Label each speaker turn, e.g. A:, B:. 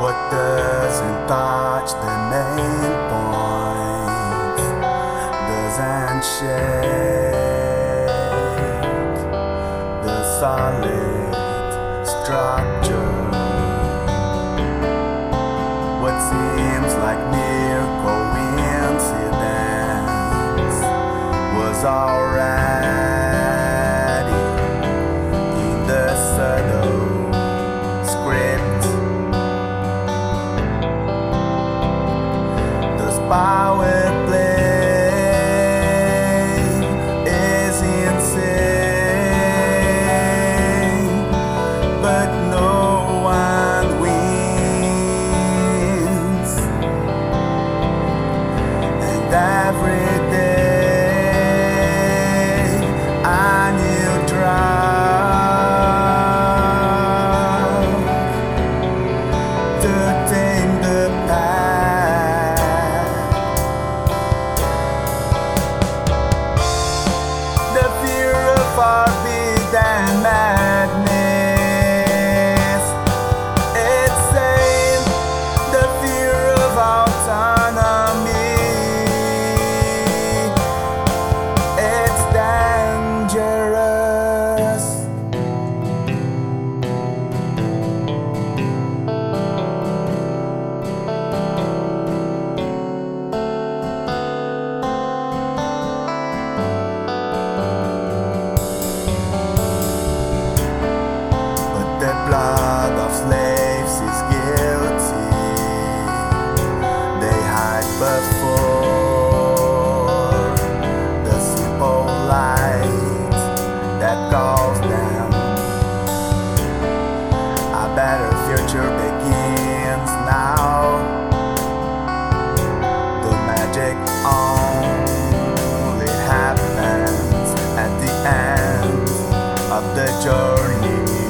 A: What doesn't touch the main point doesn't shake the solid structure. What seems like mere coincidence was already in the subtle script. This power play is insane, but no one wins. And every day a new drug to tame the past. The fear of forbidden madness, it's same. The fear of autonomy, it's dangerous. But the blood of slaves is guilty. They hide before the simple light that calls them. A better future begins now. The magic only happens at the end of the journey.